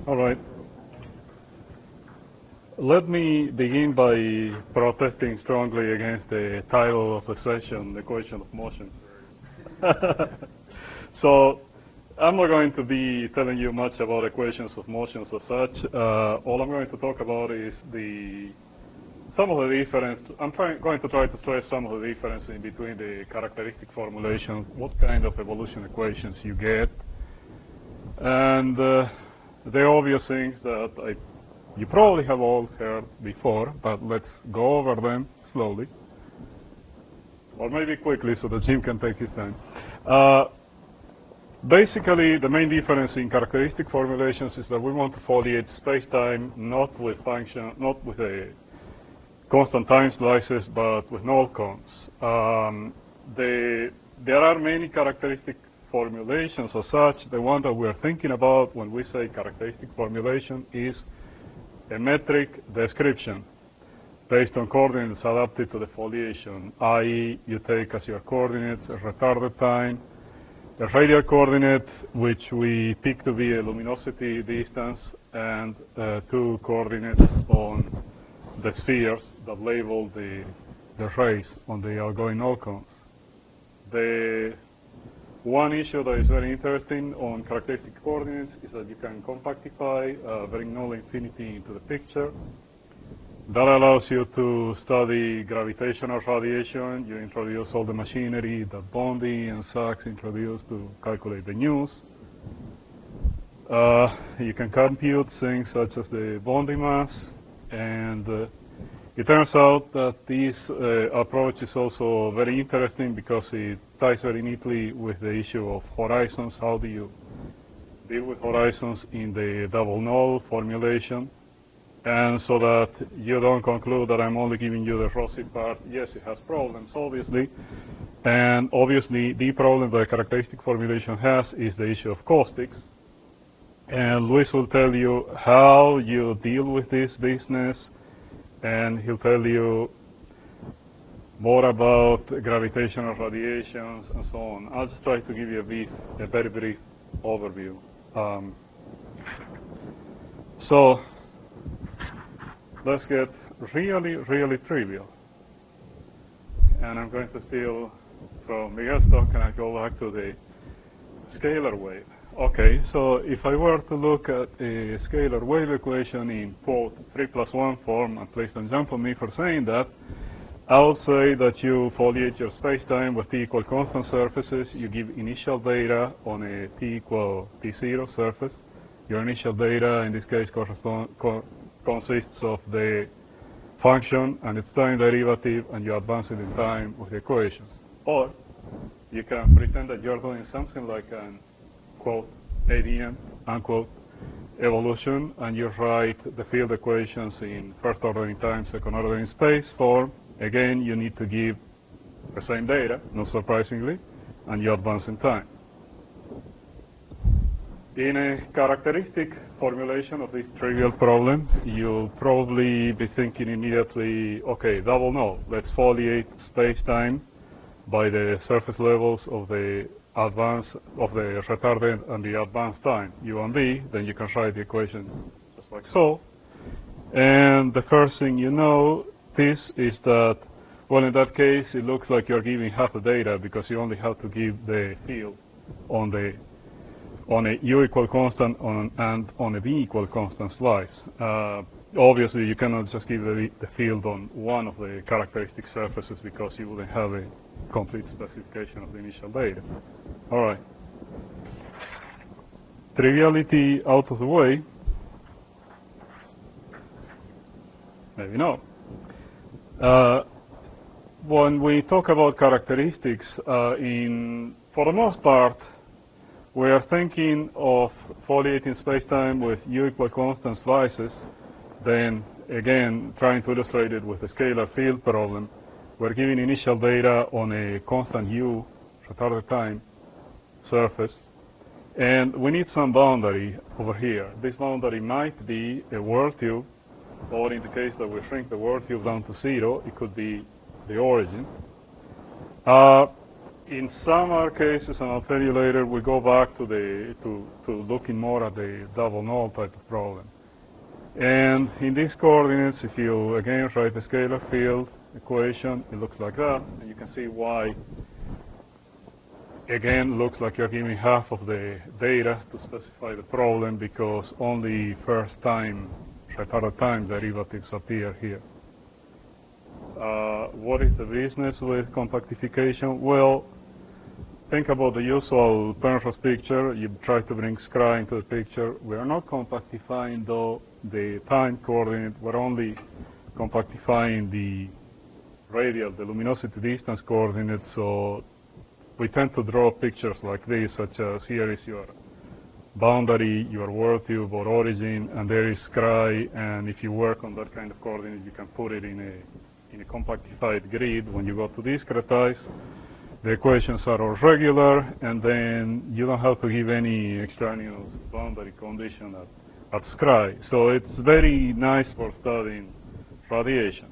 All right. Let me begin by protesting strongly against the title of the session, the question of motions. So I'm not going to be telling you much about equations of motions as such. All I'm going to talk about is some of the difference. Going to try to stress some of the difference in between the characteristic formulations, what kind of evolution equations you get, and the obvious things that you probably have all heard before, but let's go over them slowly, or maybe quickly so that Jim can take his time. Basically, the main difference in characteristic formulations is that we want to foliate space-time not with a constant time slices, but with null cones. There are many characteristic formulations as such. The one that we're thinking about when we say characteristic formulation is a metric description based on coordinates adapted to the foliation, i.e. you take as your coordinates a retarded time, a radial coordinate, which we pick to be a luminosity distance, and two coordinates on the spheres that label the rays on the outgoing null cones. The one issue that is very interesting on characteristic coordinates is that you can compactify, bring null infinity into the picture. That allows you to study gravitational radiation. You introduce all the machinery that Bondi and Sachs introduced to calculate the news. You can compute things such as the Bondi mass, and it turns out that this approach is also very interesting because it ties very neatly with the issue of horizons. How do you deal with horizons in the double null formulation? And so that you don't conclude that I'm only giving you the rosy part. Yes, it has problems, obviously. And obviously, the problem that a characteristic formulation has is the issue of caustics. And Luis will tell you how you deal with this business, and he'll tell you more about gravitational radiations and so on. I'll just try to give you a very brief overview. So let's get really, really trivial. And I'm going to steal from Miguel's talk, and I go back to the scalar wave. Okay, so if I were to look at a scalar wave equation in, quote, 3+1 form, and please don't jump on me for saying that, I would say that you foliate your spacetime with t equal constant surfaces. You give initial data on a t equal t0 surface. Your initial data, in this case, consists of the function and its time derivative, and you advance it in time with the equations. Or you can pretend that you're doing something like an, quote, ADM, unquote, evolution, and you write the field equations in first order in time, second order in space form. Again, you need to give the same data, not surprisingly, and you advance in time. In a characteristic formulation of this trivial problem, you'll probably be thinking immediately, okay, double null. Let's foliate space-time by the surface levels of the retarded and the advanced time, u and v. Then you can write the equation just like so. And the first thing you know is that, well, in that case, it looks like you're giving half the data because you only have to give the field on a u equal constant and on a v equal constant slice. Obviously, you cannot just give the field on one of the characteristic surfaces because you wouldn't have a complete specification of the initial data. All right. Triviality out of the way. Maybe not. When we talk about characteristics, for the most part, we are thinking of foliating spacetime with u equal constant slices. Then, again, trying to illustrate it with a scalar field problem, we're giving initial data on a constant u, retarded time, surface. And we need some boundary over here. This boundary might be a world tube, or in the case that we shrink the world tube down to 0, it could be the origin. In some other cases, and I'll tell you later, we go back to looking more at the double null type of problem. And in these coordinates, if you again write the scalar field equation, it looks like that, and you can see why. Again, looks like you're giving half of the data to specify the problem because only first time, retarded time derivatives appear here. What is the business with compactification? Well, think about the usual Penrose picture. You try to bring Scri into the picture. We are not compactifying, though, the time coordinate. We're only compactifying the radial, the luminosity distance coordinate. So we tend to draw pictures like this, such as here is your boundary, your world tube or origin, and there is Scri. And if you work on that kind of coordinate, you can put it in a compactified grid. When you go to discretize, the equations are all regular, and then you don't have to give any extraneous boundary condition at Scri. So it's very nice for studying radiation.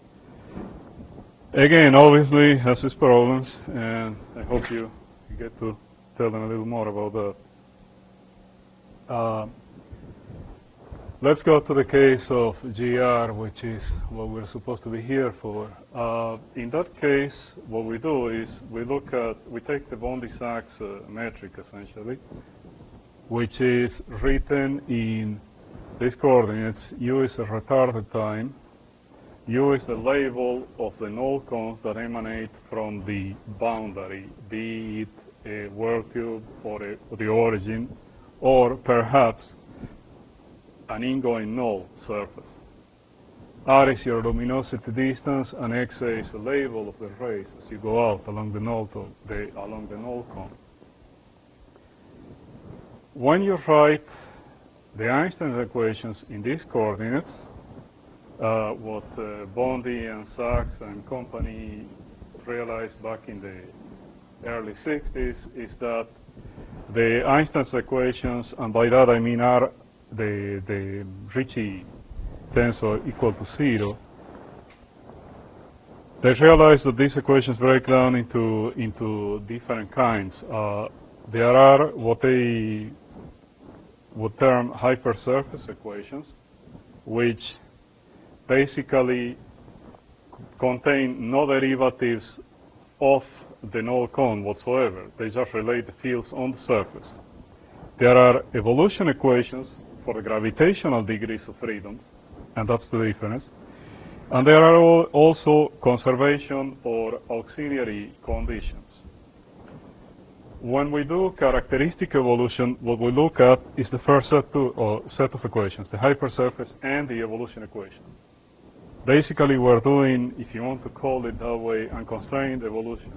Again, obviously has its problems, and I hope you get to tell them a little more about that. Let's go to the case of GR, which is what we're supposed to be here for. In that case, what we do is we take the Bondi-Sachs metric, essentially, which is written in these coordinates. U is a retarded time. U is the label of the null cones that emanate from the boundary, be it a world tube or the origin, or perhaps an ingoing null surface. R is your luminosity distance, and XA is the label of the rays as you go out along the null cone. When you write the Einstein equations in these coordinates, what Bondi and Sachs and company realized back in the early 60s is that the Einstein's equations, and by that I mean are the Ricci tensor equal to 0, they realized that these equations break down into different kinds. There are what they would term hypersurface equations, which basically contain no derivatives of the null cone whatsoever. They just relate the fields on the surface. There are evolution equations for the gravitational degrees of freedoms, and that's the difference. And there are also conservation or auxiliary conditions. When we do characteristic evolution, what we look at is the first set of equations, the hypersurface and the evolution equation. Basically, we're doing, if you want to call it that way, unconstrained evolution.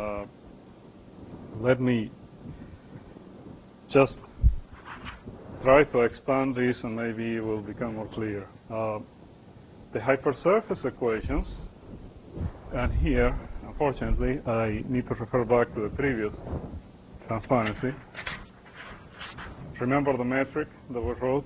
Let me just try to expand this, and maybe it will become more clear. The hypersurface equations, and here, unfortunately, I need to refer back to the previous transparency. Remember the metric that we wrote?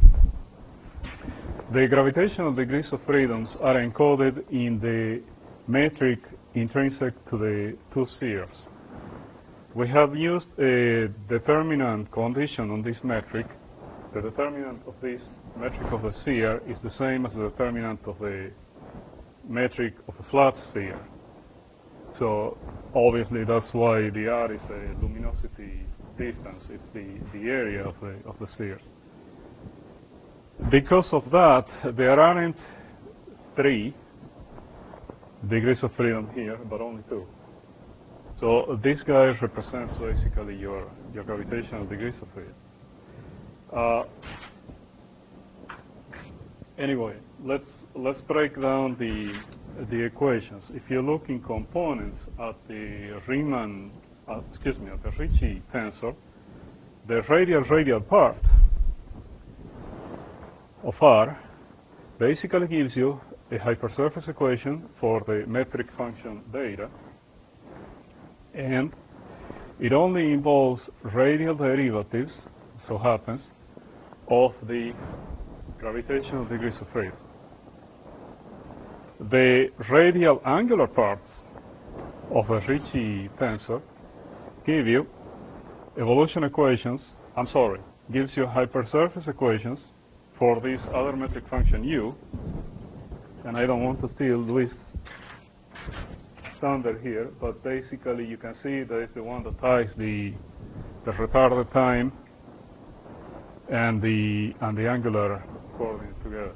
The gravitational degrees of freedoms are encoded in the metric intrinsic to the two spheres. We have used a determinant condition on this metric. The determinant of this metric of the sphere is the same as the determinant of the metric of a flat sphere. So obviously that's why the R is a luminosity distance. It's the area of the sphere. Because of that, there aren't 3 degrees of freedom here, but only 2. So this guy represents basically your gravitational degrees of freedom. Anyway, let's break down the equations. If you look in components at the Riemann, at the Ricci tensor, the radial part of R basically gives you a hypersurface equation for the metric function beta, and it only involves radial derivatives, so happens, of the gravitational degrees of freedom. The radial angular parts of a Ricci tensor give you evolution equations, gives you hypersurface equations for this other metric function u, and I don't want to steal Luis' thunder here, but basically you can see that it's the one that ties the retarded time and the angular coordinates together.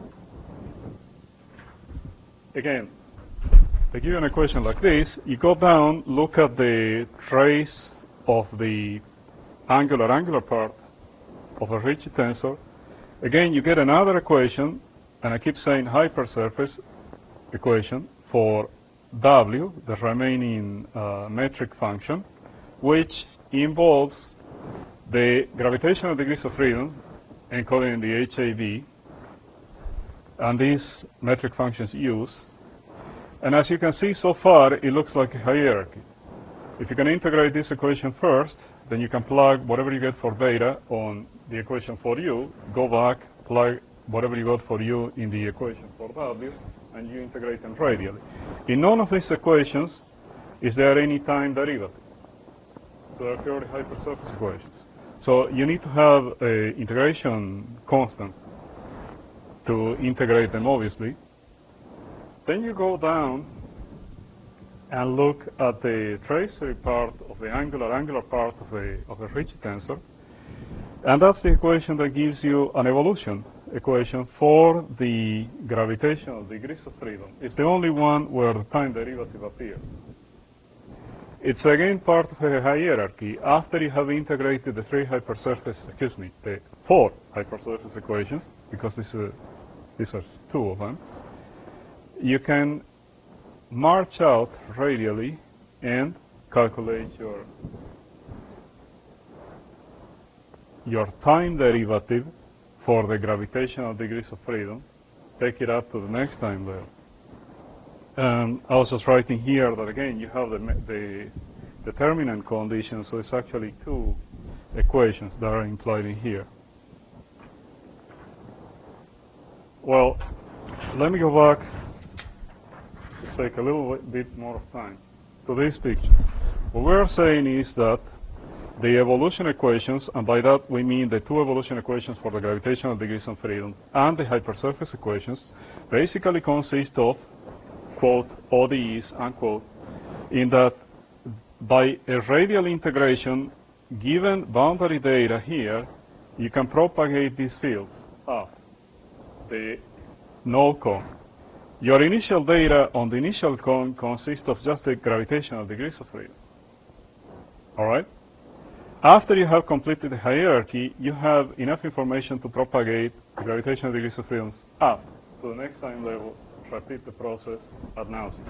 Again, they give you an equation like this. You go down, look at the trace of the angular part of a Ricci tensor. Again, you get another equation, and I keep saying hypersurface equation for W, the remaining metric function, which involves the gravitational degrees of freedom encoded in the HAV, and these metric functions use. And as you can see so far, it looks like a hierarchy. If you can integrate this equation first, then you can plug whatever you get for beta on the equation for u, go back, plug whatever you got for u in the equation for W, and you integrate them radially. In none of these equations is there any time derivative. So they're purely hypersurface equations. So you need to have an integration constant to integrate them, obviously. Then you go down and look at the tracery part of the angular part of a Ricci tensor, and that's the equation that gives you an evolution equation for the gravitational degrees of freedom. It's the only one where the time derivative appears. It's again part of a hierarchy. After you have integrated the the 4 hypersurface equations, because these are 2 of them, you can march out radially and calculate your time derivative for the gravitational degrees of freedom, take it up to the next time level. I was just writing here that again you have the determinant condition, so it's actually 2 equations that are implied in here. Well, let me go back. Let's take a little bit more of time to this picture. What we're saying is that the evolution equations, and by that we mean the 2 evolution equations for the gravitational degrees of freedom and the hypersurface equations, basically consist of, quote, ODEs, unquote, in that by a radial integration, given boundary data here, you can propagate these fields up the null cone. Your initial data on the initial cone consists of just the gravitational degrees of freedom. All right? After you have completed the hierarchy, you have enough information to propagate the gravitational degrees of freedom up to the next time level, repeat the process ad nauseam.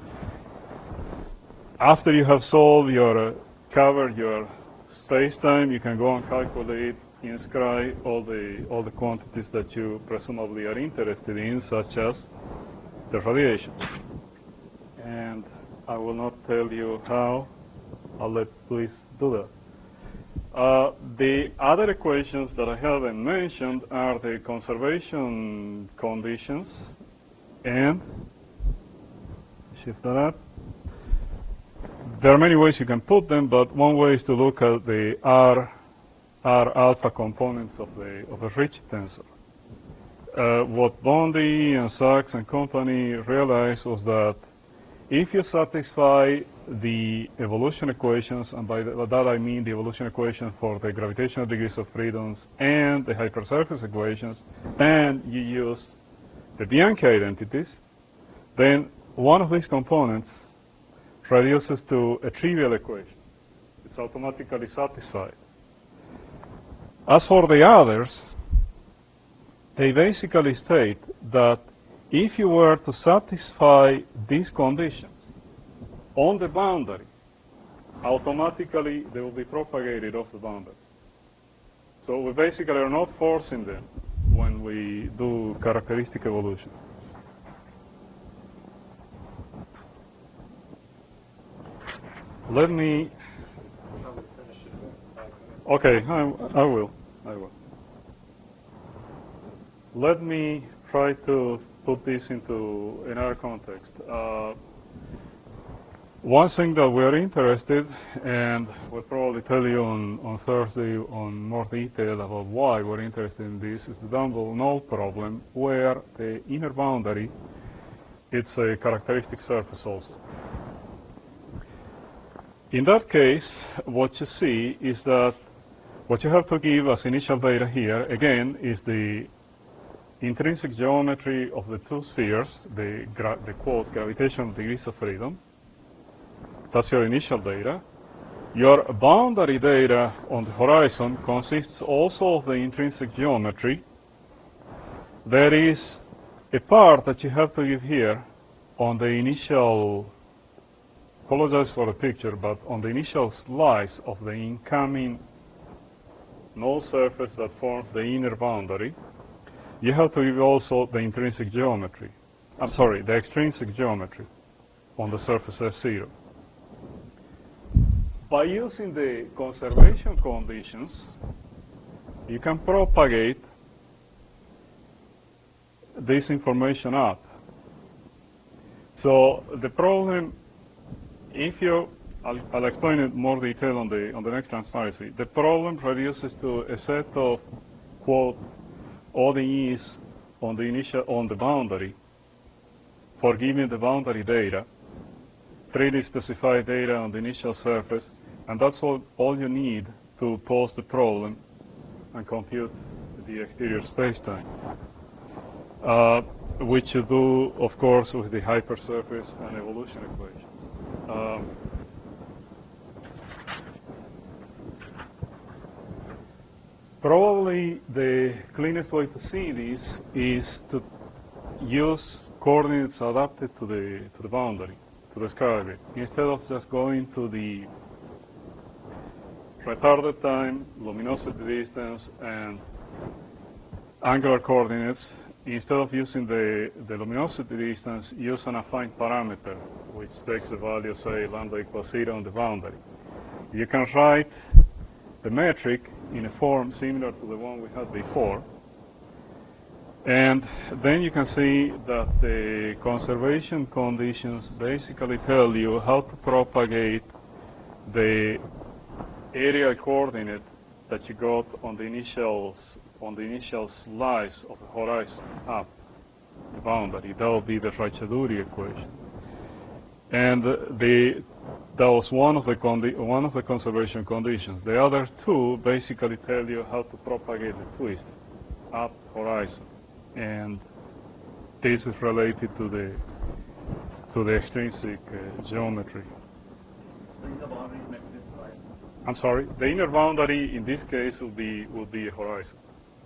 After you have solved covered your space-time, you can go and calculate, inscribe all the quantities that you presumably are interested in, such as the radiation. And I will not tell you how. I'll let Luis do that. The other equations that I haven't mentioned are the conservation conditions, and shift that up. There are many ways you can put them, but one way is to look at the R alpha components of a Ricci tensor. What Bondi and Sachs and company realized was that if you satisfy the evolution equations, and by that I mean the evolution equation for the gravitational degrees of freedoms and the hypersurface equations, and you use the Bianchi identities, then one of these components reduces to a trivial equation. It's automatically satisfied. As for the others, they basically state that if you were to satisfy these conditions on the boundary, automatically they will be propagated off the boundary. So we basically are not forcing them when we do characteristic evolution. Let me. Okay, I will. Let me try to put this into another context. One thing that we're interested, and we'll probably tell you on Thursday on more detail about why we're interested in this, is the double null problem, where the inner boundary, it's a characteristic surface also. In that case, what you see is that what you have to give as initial data here, again, is the intrinsic geometry of the two spheres, the quote, gravitational degrees of freedom. That's your initial data. Your boundary data on the horizon consists also of the intrinsic geometry. There is a part that you have to give here on the initial, apologize for the picture, but on the initial slice of the incoming null surface that forms the inner boundary, you have to give also the intrinsic geometry. I'm sorry, the extrinsic geometry on the surface S0. By using the conservation conditions, you can propagate this information up. So the problem, if you, I'll explain it more detail on the next transparency. The problem reduces to a set of quote ODEs on the boundary for giving the boundary data, 3D specified data on the initial surface, and that's all you need to pose the problem and compute the exterior spacetime, which you do, of course, with the hypersurface and evolution equations. Probably the cleanest way to see this is to use coordinates adapted to the boundary, to describe it, instead of just going to the retarded time, luminosity distance, and angular coordinates. Instead of using the luminosity distance, use an affine parameter, which takes the value, say, lambda equals 0 on the boundary. You can write the metric in a form similar to the one we had before, and then you can see that the conservation conditions basically tell you how to propagate the aerial coordinate that you got on the initial slice of the horizon up the boundary. That will be the Raychaudhuri equation, and that was one of the conservation conditions. The other two basically tell you how to propagate the twist up horizon, and this is related to the extrinsic geometry. I'm sorry. The inner boundary in this case will be a horizon.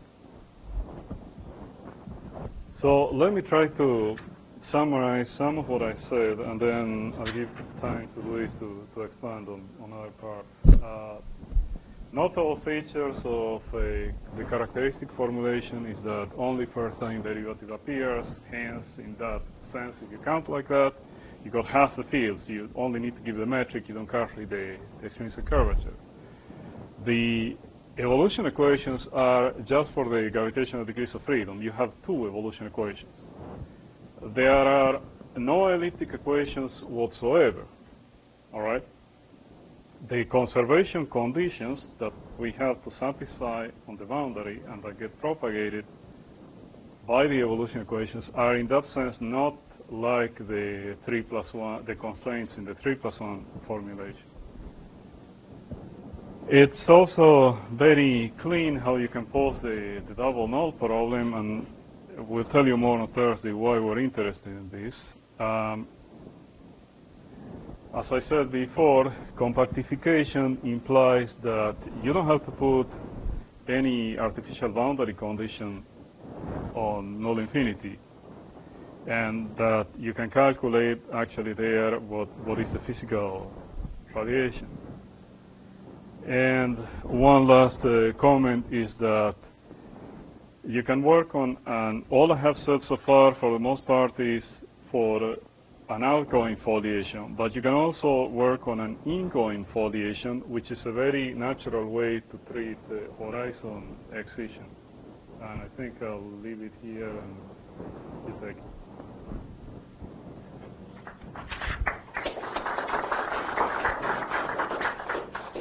So let me try to summarize some of what I said, and then I'll give time to Luis to expand on other parts. Notable features of the characteristic formulation is that only first-time derivative appears. Hence, in that sense, if you count like that, you got half the fields. You only need to give the metric. You don't carry the extrinsic curvature. The evolution equations are just for the gravitational degrees of freedom. You have two evolution equations. There are no elliptic equations whatsoever. All right? The conservation conditions that we have to satisfy on the boundary and that get propagated by the evolution equations are in that sense not like the 3+1, the constraints in the 3+1 formulation. It's also very clean how you can pose the double null problem, and we'll tell you more on Thursday why we're interested in this. As I said before, compactification implies that you don't have to put any artificial boundary condition on null infinity, and that you can calculate actually there what is the physical radiation. And one last comment is that you can work on, and all I have said so far for the most part is for an outgoing foliation, but you can also work on an ingoing foliation, which is a very natural way to treat the horizon excision. And I think I'll leave it here and you take it.